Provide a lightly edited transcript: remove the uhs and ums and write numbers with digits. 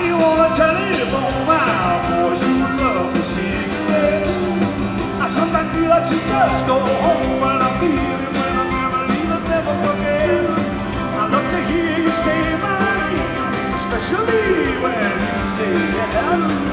you on a telephone, my boys who love the cigarettes. I sometimes feel I should just go home, but I feel it when I never leave and never forget. I love to hear you say my name, especially when you say yes.